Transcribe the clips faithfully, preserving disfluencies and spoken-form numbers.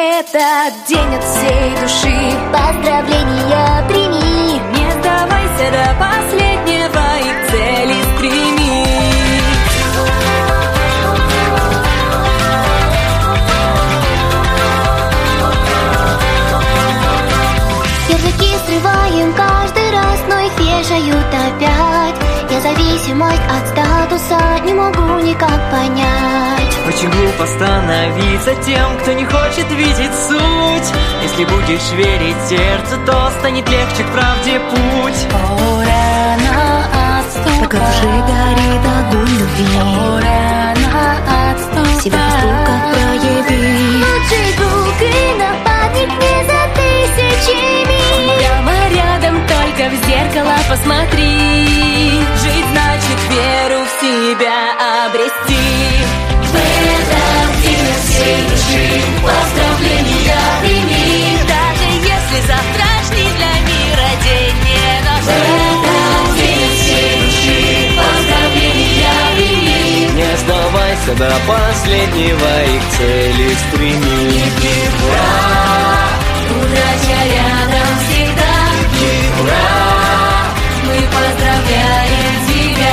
этот день от всей души поздравления прими. Не сдавайся до последнего и к цели стремись. Ярлыки срываем каждый раз, но их вешают опять. Я зависимость от статуса не могу никак понять. Очень глупо становиться тем, кто не хочет видеть суть. Если будешь верить сердцу, то станет легче к правде путь. Пора на отступать, пока в душе горит огонь любви. Пора отступать, себя поступок как прояви. Лучший друг и нападник не за тысячи миль. Прямо рядом, только в зеркало посмотри. Жить значит веру в себя обрести. В этот день от всей души поздравления прими. Даже если завтрашний для мира день не наш. В этот день от всей души поздравления прими. Не сдавайся до последнего и к цели стремись. Ура! Удача рядом всегда. Ура! Мы поздравляем тебя.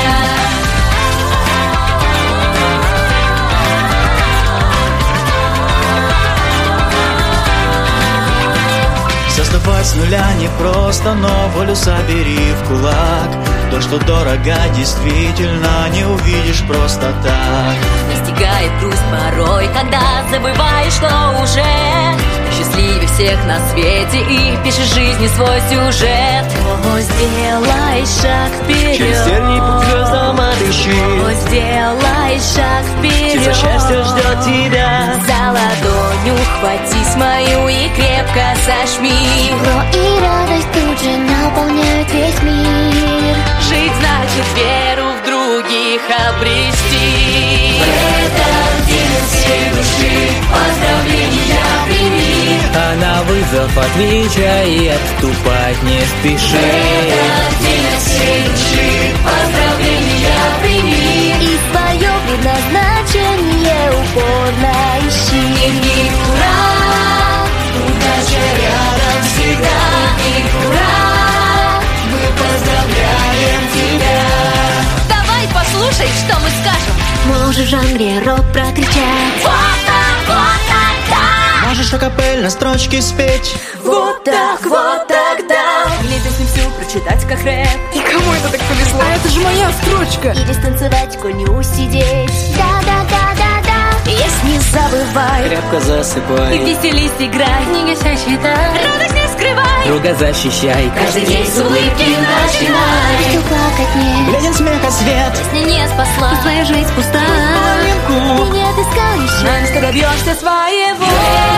Создавать с нуля непросто, но волю собери в кулак. То, что дорого, действительно не увидишь просто так. Настигает грусть порой, когда забываешь, что уже счастливее всех на свете и пишешь жизни свой сюжет. О, сделай шаг вперед, Через тернии путь к звездам отыщи. О, сделай шаг вперед, Птица счастья ждет тебя. За ладонь ухватись мою и крепко сожми. Тепло и радость тут же наполняют весь мир. Жить значит веру в других обрести. В этот день от всей души поздравления прими. А на вызов отвечай и отступать не спеши. В этот день от всей души поздравления прими. И свое предназначение упорно ищи. И ура! Удача рядом всегда. И ура! Мы поздравляем тебя. Давай послушай, что мы скажем. Можешь в жанре рок прокричать. Вот так, вот так, да. Можешь акапельно строчки спеть. Вот так, вот так, да. Или песню всю прочитать как рэп. И кому это так повезло? А это же моя строчка. Или станцевать, коль не усидеть. Да-да-да-да-да. Есть не забывай. Крепко И засыпай. веселись, играй. Не гася считай. Радость не скрывай. Друга защищай. Каждый день с улыбки начинай. Что плакать не. Гляден смеха свет. Песня не спасла. И твоя жизнь пуста. Половинку. Ты не отыскал еще. Знаешь, что добьешься своего.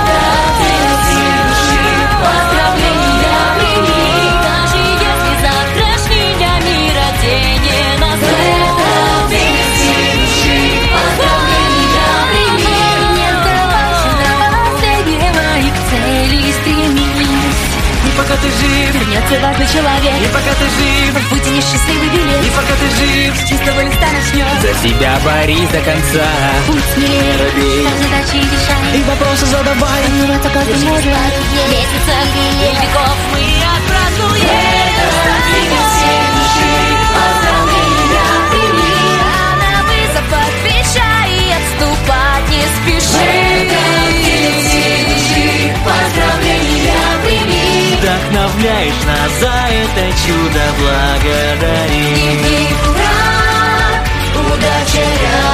Поздравления прими. Даже если завтрашний дня мира день не В этот день от всей души поздравления прими. Не сдавайся до последнего и к цели стремись. И пока ты жив, Вернется важный человек. и пока ты жив, Вытяни счастливый билет. и пока ты жив, С чистого листа начнем. за себя борись до конца. Будь смелее, Робей. ставь задачи и решай. И вопросы задавай. Сомневаться каждый может. Месяца греет веков мы отпразднуем. День от всей души поздравления прими. А на вызов отвечай и отступать не спеши. День от всей души поздравления прими. Вдохновляешь нас, за это чудо благодарим. И ура! Удача рядом.